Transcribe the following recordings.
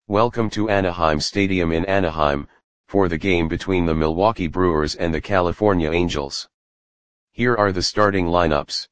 Welcome to Anaheim Stadium in Anaheim, for the game between the Milwaukee Brewers and the California Angels. Here are the starting lineups.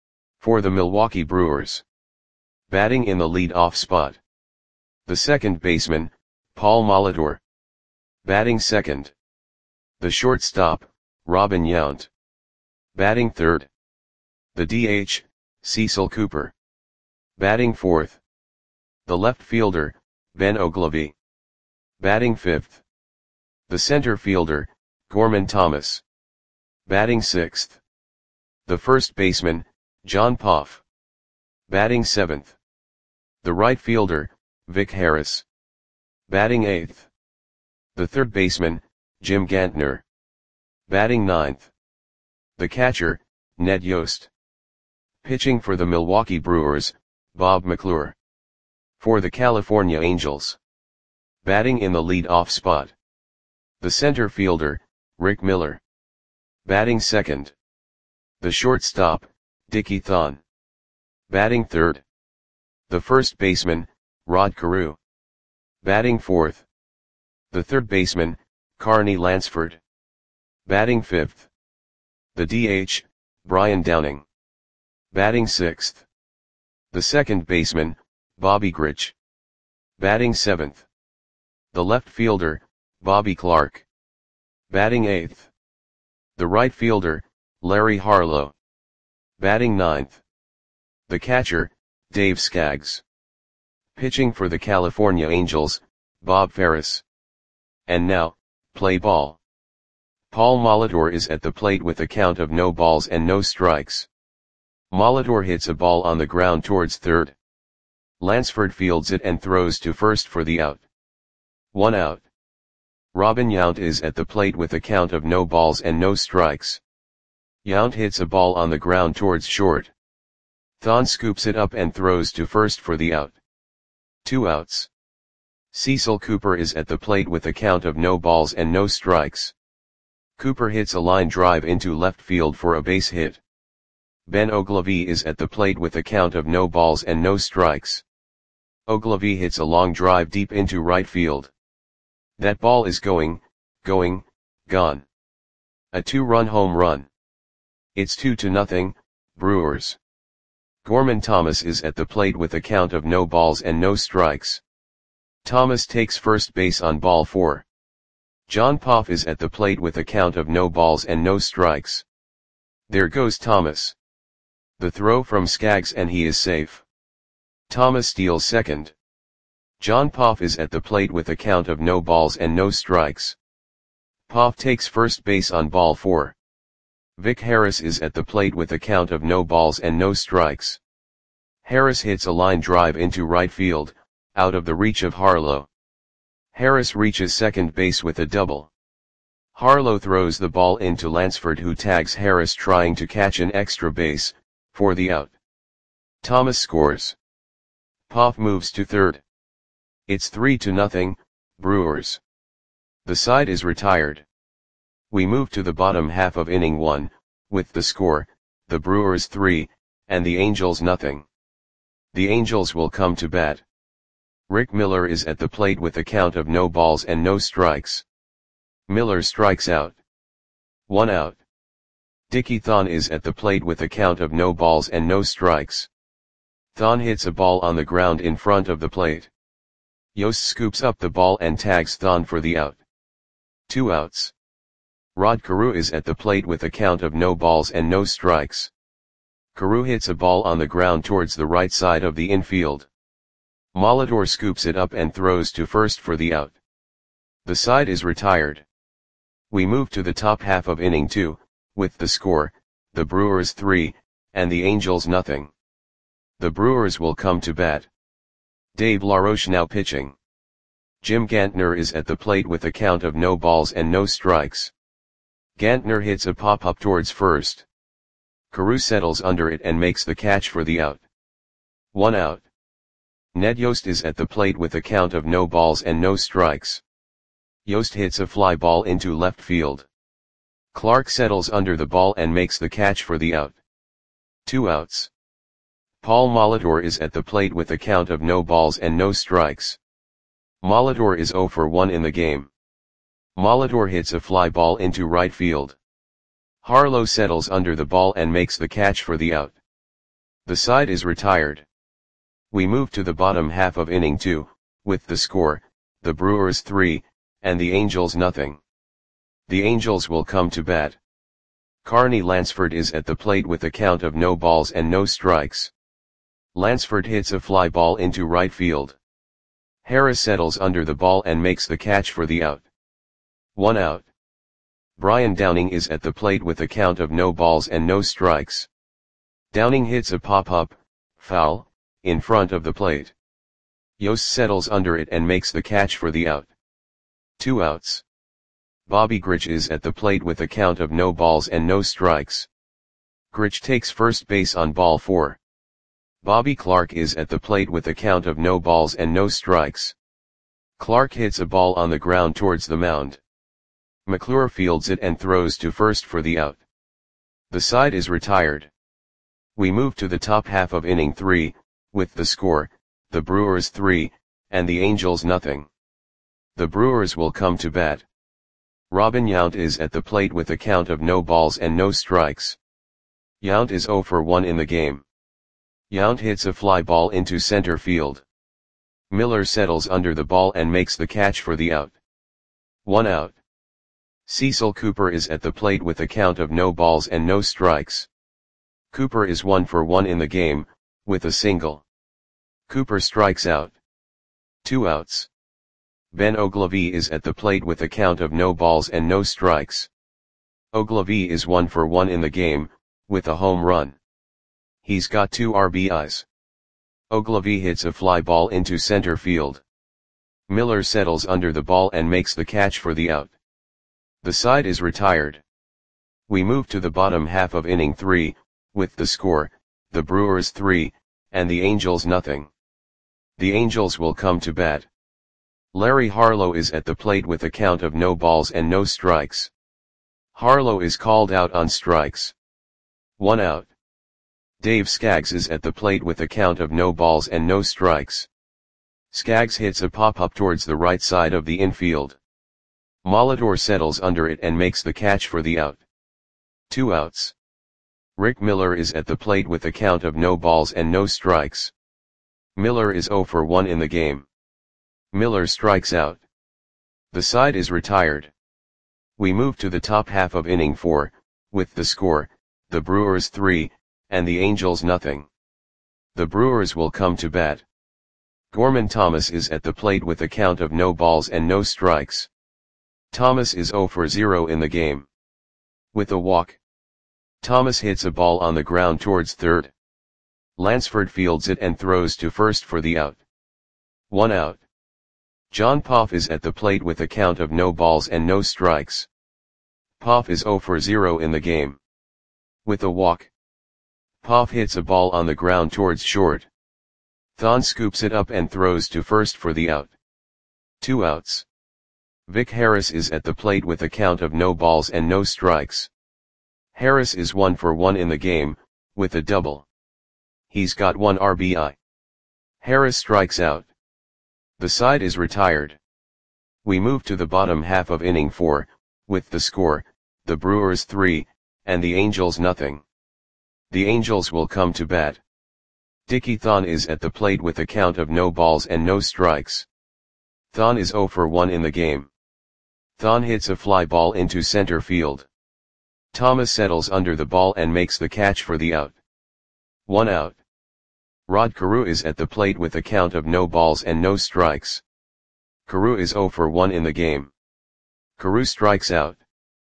For the Milwaukee Brewers. Batting in the lead-off spot. The second baseman, Paul Molitor. Batting second. The shortstop, Robin Yount. Batting third. The DH, Cecil Cooper. Batting fourth. The left fielder, Ben Oglivie. Batting fifth. The center fielder, Gorman Thomas. Batting sixth. The first baseman, John Poff. Batting seventh. The right fielder, Vic Harris. Batting eighth. The third baseman, Jim Gantner. Batting ninth. The catcher, Ned Yost. Pitching for the Milwaukee Brewers, Bob McClure. For the California Angels. Batting in the lead-off spot. The center fielder, Rick Miller. Batting second. The shortstop, Dickie Thon. Batting third. The first baseman, Rod Carew. Batting fourth. The third baseman, Carney Lansford. Batting fifth. The DH, Brian Downing. Batting sixth. The second baseman, Bobby Grich. Batting seventh. The left fielder, Bobby Clark. Batting eighth. The right fielder, Larry Harlow. Batting ninth. The catcher, Dave Skaggs. Pitching for the California Angels, Bob Ferris. And now, play ball. Paul Molitor is at the plate with a count of no balls and no strikes. Molitor hits a ball on the ground towards third. Lansford fields it and throws to first for the out. 1 out. Robin Yount is at the plate with a count of no balls and no strikes. Yount hits a ball on the ground towards short. Thon scoops it up and throws to first for the out. 2 outs. Cecil Cooper is at the plate with a count of no balls and no strikes. Cooper hits a line drive into left field for a base hit. Ben Oglivie is at the plate with a count of no balls and no strikes. Oglivie hits a long drive deep into right field. That ball is gone. A 2-run home run. It's 2-0, Brewers. Gorman Thomas is at the plate with a count of no balls and no strikes. Thomas takes first base on ball 4. John Poff is at the plate with a count of no balls and no strikes. There goes Thomas. The throw from Skaggs and he is safe. Thomas steals second. John Poff is at the plate with a count of no balls and no strikes. Poff takes first base on ball 4. Vic Harris is at the plate with a count of no balls and no strikes. Harris hits a line drive into right field, out of the reach of Harlow. Harris reaches second base with a double. Harlow throws the ball into Lansford, who tags Harris trying to catch an extra base, for the out. Thomas scores. Poff moves to third. It's 3-0, Brewers. The side is retired. We move to the bottom half of inning 1, with the score, the Brewers 3, and the Angels nothing. The Angels will come to bat. Rick Miller is at the plate with a count of no balls and no strikes. Miller strikes out. 1 out. Dickie Thon is at the plate with a count of no balls and no strikes. Thon hits a ball on the ground in front of the plate. Yost scoops up the ball and tags Thon for the out. 2 outs. Rod Carew is at the plate with a count of no balls and no strikes. Carew hits a ball on the ground towards the right side of the infield. Molitor scoops it up and throws to first for the out. The side is retired. We move to the top half of inning 2, with the score, the Brewers 3, and the Angels nothing. The Brewers will come to bat. Dave LaRoche now pitching. Jim Gantner is at the plate with a count of no balls and no strikes. Gantner hits a pop-up towards first. Carew settles under it and makes the catch for the out. 1 out. Ned Yost is at the plate with a count of no balls and no strikes. Yost hits a fly ball into left field. Clark settles under the ball and makes the catch for the out. 2 outs. Paul Molitor is at the plate with a count of no balls and no strikes. Molitor is 0 for 1 in the game. Molitor hits a fly ball into right field. Harlow settles under the ball and makes the catch for the out. The side is retired. We move to the bottom half of inning 2, with the score, the Brewers 3, and the Angels nothing. The Angels will come to bat. Carney Lansford is at the plate with a count of no balls and no strikes. Lansford hits a fly ball into right field. Harris settles under the ball and makes the catch for the out. 1 out. Brian Downing is at the plate with a count of no balls and no strikes. Downing hits a pop-up, foul, in front of the plate. Yost settles under it and makes the catch for the out. 2 outs. Bobby Grich is at the plate with a count of no balls and no strikes. Grich takes first base on ball 4. Bobby Clark is at the plate with a count of no balls and no strikes. Clark hits a ball on the ground towards the mound. McClure fields it and throws to first for the out. The side is retired. We move to the top half of inning 3, with the score, the Brewers 3, and the Angels nothing. The Brewers will come to bat. Robin Yount is at the plate with a count of no balls and no strikes. Yount is 0 for 1 in the game. Yount hits a fly ball into center field. Miller settles under the ball and makes the catch for the out. 1 out. Cecil Cooper is at the plate with a count of no balls and no strikes. Cooper is 1 for 1 in the game, with a single. Cooper strikes out. 2 outs. Ben Ogilvie is at the plate with a count of no balls and no strikes. Ogilvie is 1 for 1 in the game, with a home run. He's got 2 RBIs. Ogilvie hits a fly ball into center field. Miller settles under the ball and makes the catch for the out. The side is retired. We move to the bottom half of inning 3, with the score, the Brewers 3, and the Angels nothing. The Angels will come to bat. Larry Harlow is at the plate with a count of no balls and no strikes. Harlow is called out on strikes. 1 out. Dave Skaggs is at the plate with a count of no balls and no strikes. Skaggs hits a pop-up towards the right side of the infield. Molitor settles under it and makes the catch for the out. 2 outs. Rick Miller is at the plate with a count of no balls and no strikes. Miller is 0 for 1 in the game. Miller strikes out. The side is retired. We move to the top half of inning 4, with the score, the Brewers 3, and the Angels nothing. The Brewers will come to bat. Gorman Thomas is at the plate with a count of no balls and no strikes. Thomas is 0 for 0 in the game. With a walk. Thomas hits a ball on the ground towards third. Lansford fields it and throws to first for the out. 1 out. John Poff is at the plate with a count of no balls and no strikes. Poff is 0 for 0 in the game. With a walk. Poff hits a ball on the ground towards short. Thon scoops it up and throws to first for the out. 2 outs. Vic Harris is at the plate with a count of no balls and no strikes. Harris is 1 for 1 in the game, with a double. He's got 1 RBI. Harris strikes out. The side is retired. We move to the bottom half of inning 4, with the score, the Brewers 3, and the Angels nothing. The Angels will come to bat. Dickie Thon is at the plate with a count of no balls and no strikes. Thon is 0 for 1 in the game. Thon hits a fly ball into center field. Thomas settles under the ball and makes the catch for the out. 1 out. Rod Carew is at the plate with a count of no balls and no strikes. Carew is 0 for 1 in the game. Carew strikes out.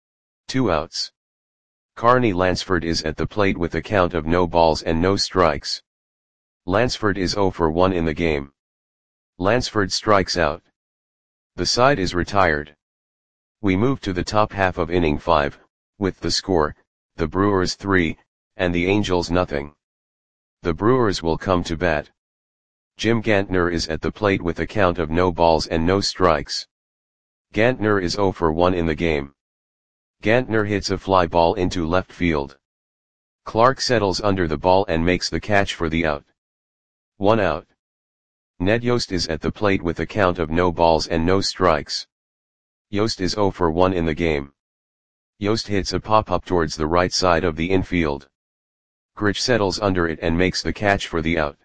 2 outs. Carney Lansford is at the plate with a count of no balls and no strikes. Lansford is 0 for 1 in the game. Lansford strikes out. The side is retired. We move to the top half of inning 5, with the score, the Brewers 3, and the Angels nothing. The Brewers will come to bat. Jim Gantner is at the plate with a count of no balls and no strikes. Gantner is 0 for 1 in the game. Gantner hits a fly ball into left field. Clark settles under the ball and makes the catch for the out. 1 out. Ned Yost is at the plate with a count of no balls and no strikes. Yost is 0 for 1 in the game. Yost hits a pop-up towards the right side of the infield. Grich settles under it and makes the catch for the out.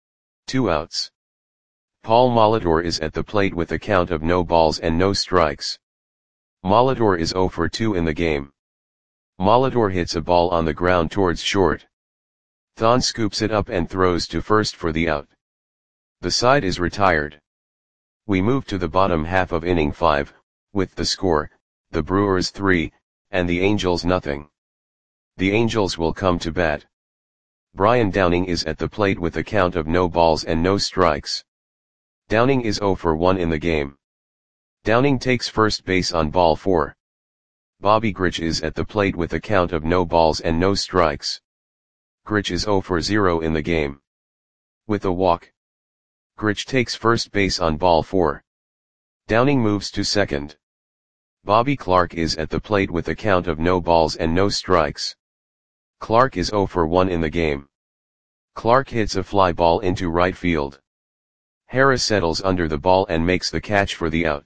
2 outs. Paul Molitor is at the plate with a count of no balls and no strikes. Molitor is 0 for 2 in the game. Molitor hits a ball on the ground towards short. Thon scoops it up and throws to first for the out. The side is retired. We move to the bottom half of inning 5, with the score, the Brewers 3, and the Angels nothing. The Angels will come to bat. Brian Downing is at the plate with a count of no balls and no strikes. Downing is 0 for 1 in the game. Downing takes first base on ball 4. Bobby Grich is at the plate with a count of no balls and no strikes. Grich is 0 for 0 in the game. With a walk. Grich takes first base on ball 4. Downing moves to second. Bobby Clark is at the plate with a count of no balls and no strikes. Clark is 0 for 1 in the game. Clark hits a fly ball into right field. Harris settles under the ball and makes the catch for the out.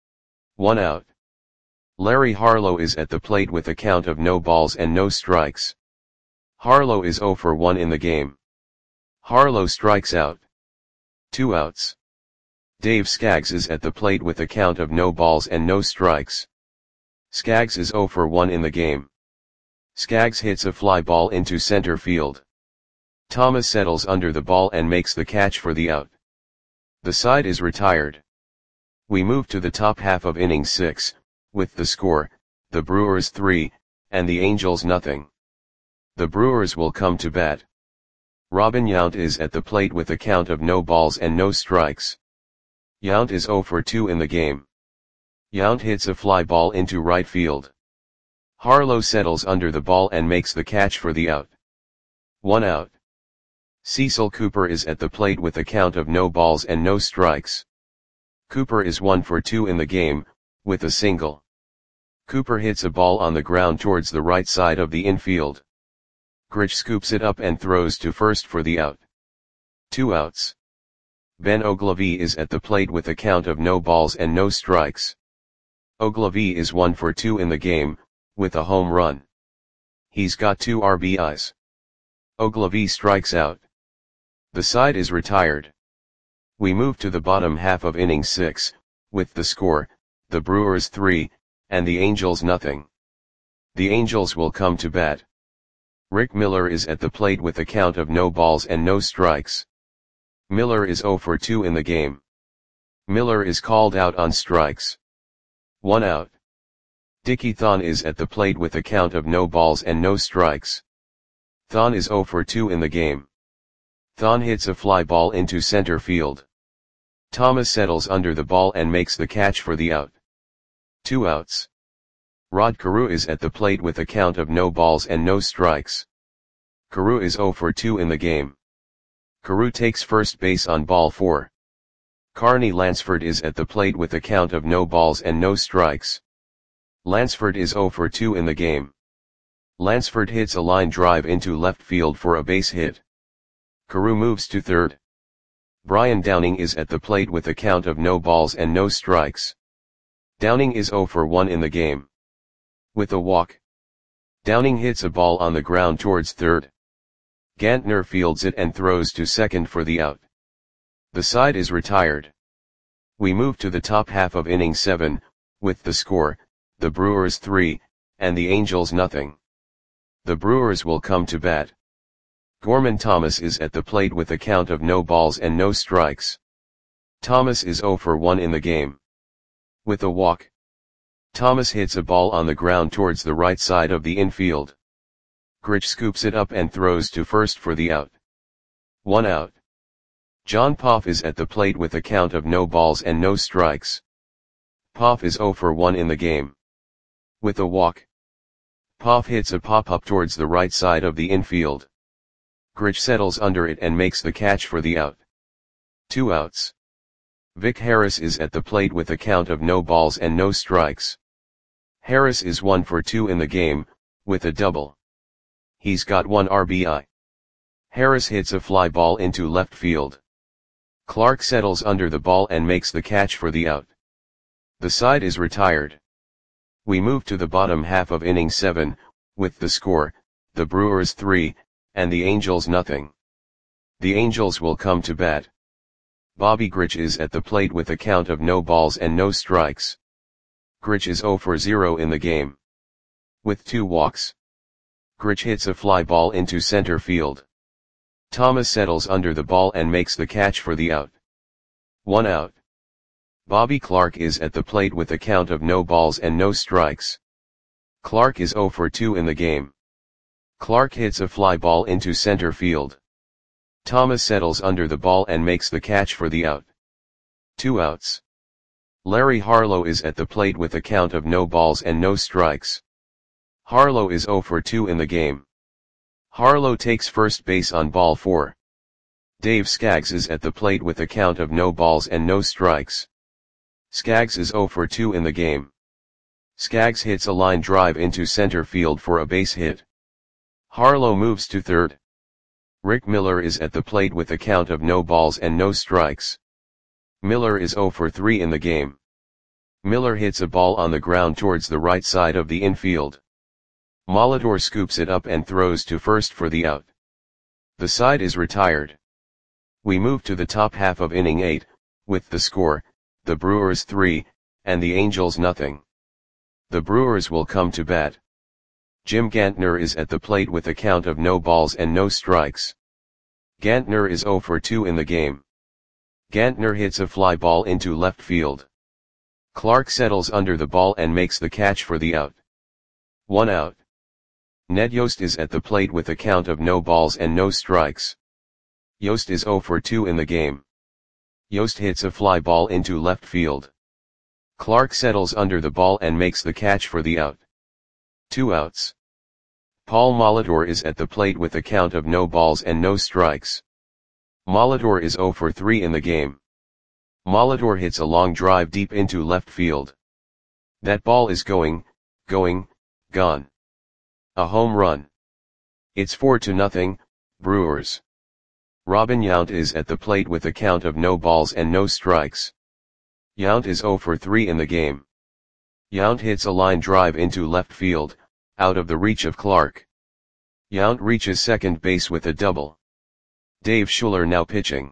1 out. Larry Harlow is at the plate with a count of no balls and no strikes. Harlow is 0 for 1 in the game. Harlow strikes out. 2 outs. Dave Skaggs is at the plate with a count of no balls and no strikes. Skaggs is 0 for 1 in the game. Skaggs hits a fly ball into center field. Thomas settles under the ball and makes the catch for the out. The side is retired. We move to the top half of inning 6, with the score, the Brewers 3, and the Angels nothing. The Brewers will come to bat. Robin Yount is at the plate with a count of no balls and no strikes. Yount is 0 for 2 in the game. Yount hits a fly ball into right field. Harlow settles under the ball and makes the catch for the out. 1 out. Cecil Cooper is at the plate with a count of no balls and no strikes. Cooper is 1 for 2 in the game, with a single. Cooper hits a ball on the ground towards the right side of the infield. Grich scoops it up and throws to first for the out. 2 outs. Ben Ogilvie is at the plate with a count of no balls and no strikes. Ogilvie is 1 for 2 in the game, with a home run. He's got 2 RBIs. Ogilvie strikes out. The side is retired. We move to the bottom half of inning 6, with the score, the Brewers 3, and the Angels nothing. The Angels will come to bat. Rick Miller is at the plate with a count of no balls and no strikes. Miller is 0 for 2 in the game. Miller is called out on strikes. 1 out. Dickie Thon is at the plate with a count of no balls and no strikes. Thon is 0 for 2 in the game. Thon hits a fly ball into center field. Thomas settles under the ball and makes the catch for the out. 2 outs. Rod Carew is at the plate with a count of no balls and no strikes. Carew is 0 for 2 in the game. Carew takes first base on ball 4. Carney Lansford is at the plate with a count of no balls and no strikes. Lansford is 0 for 2 in the game. Lansford hits a line drive into left field for a base hit. Carew moves to third. Brian Downing is at the plate with a count of no balls and no strikes. Downing is 0 for 1 in the game. With a walk. Downing hits a ball on the ground towards third. Gantner fields it and throws to second for the out. The side is retired. We move to the top half of inning 7, with the score, the Brewers 3, and the Angels nothing. The Brewers will come to bat. Gorman Thomas is at the plate with a count of no balls and no strikes. Thomas is 0 for 1 in the game. With a walk. Thomas hits a ball on the ground towards the right side of the infield. Grich scoops it up and throws to first for the out. 1 out. John Poff is at the plate with a count of no balls and no strikes. Poff is 0 for 1 in the game. With a walk. Poff hits a pop-up towards the right side of the infield. Grich settles under it and makes the catch for the out. 2 outs. Vic Harris is at the plate with a count of no balls and no strikes. Harris is 1 for 2 in the game, with a double. He's got 1 RBI. Harris hits a fly ball into left field. Clark settles under the ball and makes the catch for the out. The side is retired. We move to the bottom half of inning 7, with the score, the Brewers 3, and the Angels nothing. The Angels will come to bat. Bobby Grich is at the plate with a count of no balls and no strikes. Grich is 0 for 0 in the game. With 2 walks. Grich hits a fly ball into center field. Thomas settles under the ball and makes the catch for the out. 1 out. Bobby Clark is at the plate with a count of no balls and no strikes. Clark is 0 for 2 in the game. Clark hits a fly ball into center field. Thomas settles under the ball and makes the catch for the out. 2 outs. Larry Harlow is at the plate with a count of no balls and no strikes. Harlow is 0 for 2 in the game. Harlow takes first base on ball 4. Dave Skaggs is at the plate with a count of no balls and no strikes. Skaggs is 0 for 2 in the game. Skaggs hits a line drive into center field for a base hit. Harlow moves to third. Rick Miller is at the plate with a count of no balls and no strikes. Miller is 0 for 3 in the game. Miller hits a ball on the ground towards the right side of the infield. Molitor scoops it up and throws to first for the out. The side is retired. We move to the top half of inning 8, with the score, the Brewers 3, and the Angels nothing. The Brewers will come to bat. Jim Gantner is at the plate with a count of no balls and no strikes. Gantner is 0 for 2 in the game. Gantner hits a fly ball into left field. Clark settles under the ball and makes the catch for the out. 1 out. Ned Yost is at the plate with a count of no balls and no strikes. Yost is 0 for 2 in the game. Yost hits a fly ball into left field. Clark settles under the ball and makes the catch for the out. 2 outs. Paul Molitor is at the plate with a count of no balls and no strikes. Molitor is 0 for 3 in the game. Molitor hits a long drive deep into left field. That ball is gone. A home run. It's 4-0, Brewers. Robin Yount is at the plate with a count of no balls and no strikes. Yount is 0 for 3 in the game. Yount hits a line drive into left field, out of the reach of Clark. Yount reaches second base with a double. Dave Schuller now pitching.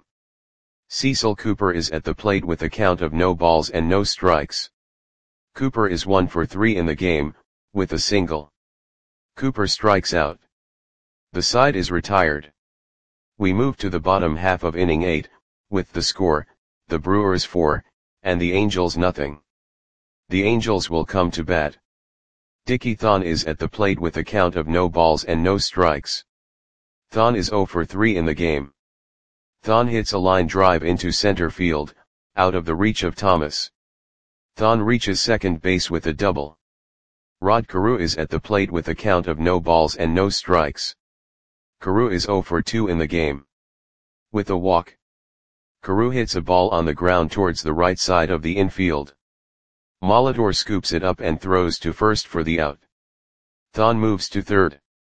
Cecil Cooper is at the plate with a count of no balls and no strikes. Cooper is 1 for 3 in the game, with a single. Cooper strikes out. The side is retired. We move to the bottom half of inning 8, with the score, the Brewers 4, and the Angels nothing. The Angels will come to bat. Dickie Thon is at the plate with a count of no balls and no strikes. Thon is 0 for 3 in the game. Thon hits a line drive into center field, out of the reach of Thomas. Thon reaches second base with a double. Rod Carew is at the plate with a count of no balls and no strikes. Carew is 0 for 2 in the game. With a walk. Carew hits a ball on the ground towards the right side of the infield. Molitor scoops it up and throws to first for the out. Thon moves to third.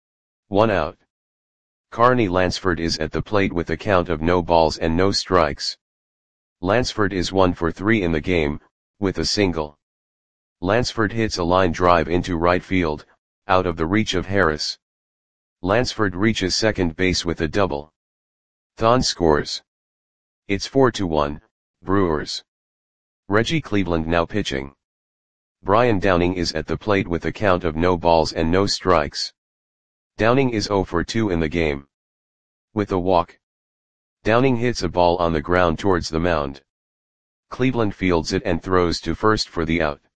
1 out. Carney Lansford is at the plate with a count of no balls and no strikes. Lansford is 1 for 3 in the game, with a single. Lansford hits a line drive into right field, out of the reach of Harris. Lansford reaches second base with a double. Thon scores. It's 4-1, Brewers. Reggie Cleveland now pitching. Brian Downing is at the plate with a count of no balls and no strikes. Downing is 0 for 2 in the game. With a walk. Downing hits a ball on the ground towards the mound. Cleveland fields it and throws to first for the out.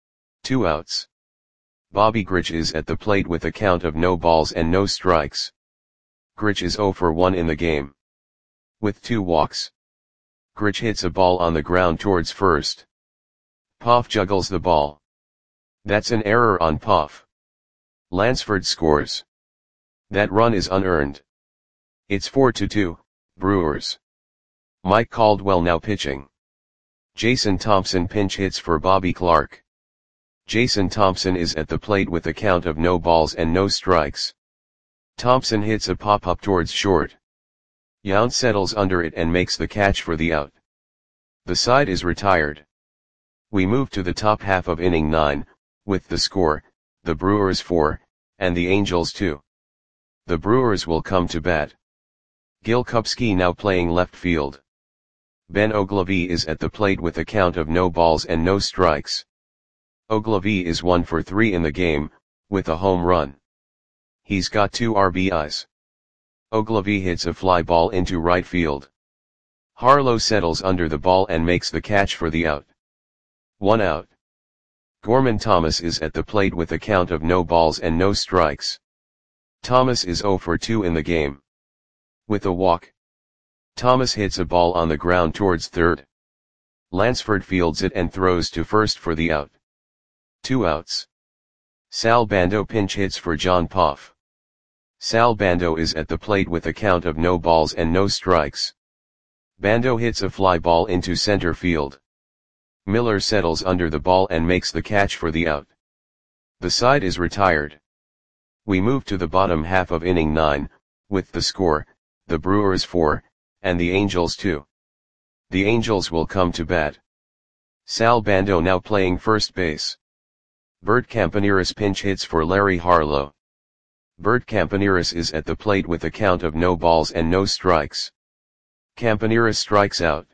2 outs. Bobby Grich is at the plate with a count of no balls and no strikes. Grich is 0 for 1 in the game. With 2 walks. Grich hits a ball on the ground towards first. Poff juggles the ball. That's an error on Poff. Lansford scores. That run is unearned. It's 4-2, Brewers. Mike Caldwell now pitching. Jason Thompson pinch hits for Bobby Clark. Jason Thompson is at the plate with a count of no balls and no strikes. Thompson hits a pop-up towards short. Yount settles under it and makes the catch for the out. The side is retired. We move to the top half of inning 9, with the score, the Brewers 4, and the Angels 2. The Brewers will come to bat. Gil Kupski now playing left field. Ben Ogilvy is at the plate with a count of no balls and no strikes. Ogilvy is 1 for 3 in the game, with a home run. He's got 2 RBIs. Ogilvy hits a fly ball into right field. Harlow settles under the ball and makes the catch for the out. 1 out. Gorman Thomas is at the plate with a count of no balls and no strikes. Thomas is 0 for 2 in the game. With a walk. Thomas hits a ball on the ground towards third. Lansford fields it and throws to first for the out. 2 outs. Sal Bando pinch hits for John Poff. Sal Bando is at the plate with a count of no balls and no strikes. Bando hits a fly ball into center field. Miller settles under the ball and makes the catch for the out. The side is retired. We move to the bottom half of inning 9, with the score, the Brewers 4, and the Angels 2. The Angels will come to bat. Sal Bando now playing first base. Bert Campaneris pinch hits for Larry Harlow. Bert Campaneris is at the plate with a count of no balls and no strikes. Campaneris strikes out.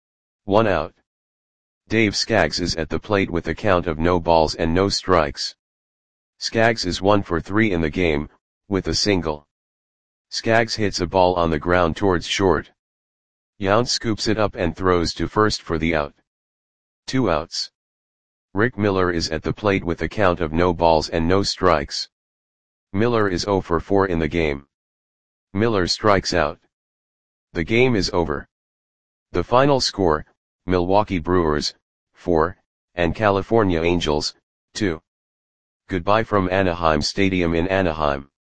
1 out. Dave Skaggs is at the plate with a count of no balls and no strikes. Skaggs is 1 for 3 in the game, with a single. Skaggs hits a ball on the ground towards short. Yount scoops it up and throws to first for the out. 2 outs. Rick Miller is at the plate with a count of no balls and no strikes. Miller is 0 for 4 in the game. Miller strikes out. The game is over. The final score, Milwaukee Brewers, 4, and California Angels, 2. Goodbye from Anaheim Stadium in Anaheim.